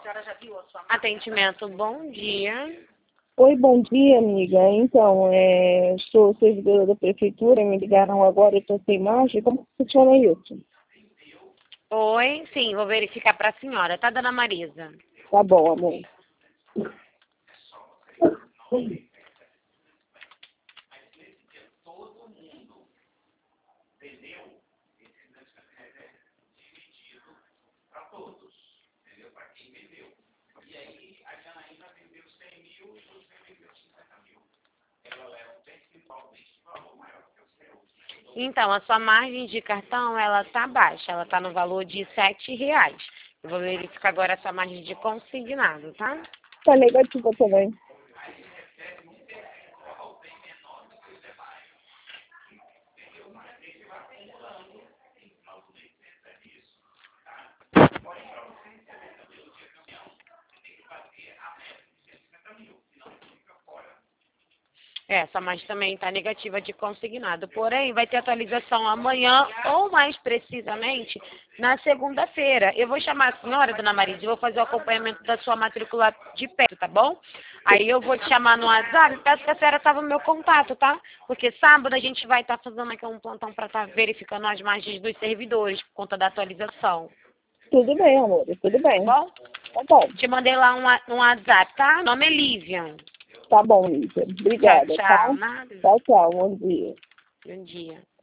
Atendimento, bom dia. Oi, bom dia, amiga. Então, sou servidora da prefeitura, me ligaram agora, eu estou sem imagem. Como que funciona isso? Oi, sim, vou verificar para a senhora, tá, dona Marisa? Tá bom, amor. Então, a sua margem de cartão, ela tá baixa, ela tá no valor de R$ 7. Eu vou verificar agora a sua margem de consignado, tá? Tá negativa também. Essa margem também está negativa de consignado. Porém, vai ter atualização amanhã, ou mais precisamente, na segunda-feira. Eu vou chamar a senhora, dona Marisa, e vou fazer o acompanhamento da sua matrícula de perto, tá bom? Aí eu vou te chamar no WhatsApp, peço que a senhora salve o meu contato, tá? Porque sábado a gente vai estar fazendo aqui um plantão para estar verificando as margens dos servidores, por conta da atualização. Tudo bem, amor, tudo bem. Tá bom? Tá bom. Te mandei lá um WhatsApp, tá? Meu nome é Lívia. Tá bom, Lívia. Obrigada, Tchau, tá? tchau. Nada. Tchau, tchau. Bom dia. Bom dia.